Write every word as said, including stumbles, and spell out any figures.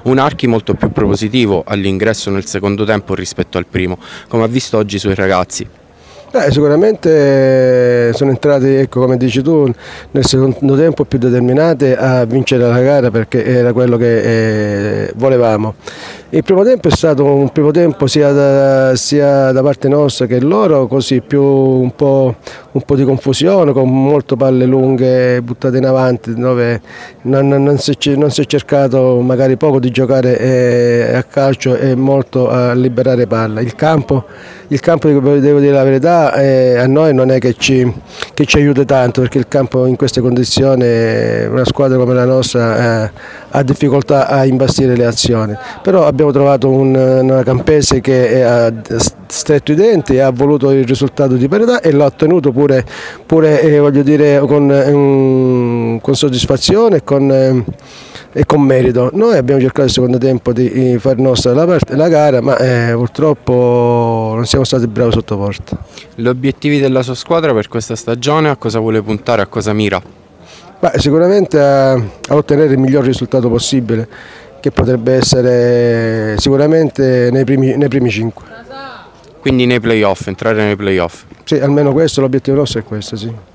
un Archi molto più propositivo all'ingresso nel secondo tempo rispetto al primo, come ha visto oggi i suoi ragazzi. Eh, sicuramente sono entrati, ecco, come dici tu, nel secondo tempo più determinati a vincere la gara, perché era quello che eh, volevamo. Il primo tempo è stato un primo tempo sia da, sia da parte nostra che loro, così più un po', un po' di confusione, con molte palle lunghe buttate in avanti, dove non, non, si, non si è cercato magari poco di giocare eh, a calcio e molto a liberare palla. Il campo, il campo, devo dire la verità, Eh, a noi non è che ci, che ci aiuta tanto, perché il campo in queste condizioni, una squadra come la nostra eh, ha difficoltà a imbastire le azioni, però abbiamo trovato un, una Campese che ha stretto i denti e ha voluto il risultato di parità e l'ha ottenuto pure, pure eh, voglio dire, con, um, con soddisfazione e con, eh, e con merito. Noi abbiamo cercato il secondo tempo di far nostra la, part- la gara, ma eh, purtroppo non siamo stati bravi sotto porta. Gli obiettivi della sua squadra per questa stagione, a cosa vuole puntare, a cosa mira? Beh, sicuramente a, a ottenere il miglior risultato possibile, che potrebbe essere sicuramente nei primi, nei primi cinque. Quindi nei playoff, entrare nei playoff? Sì, almeno questo, l'obiettivo nostro è questo, sì.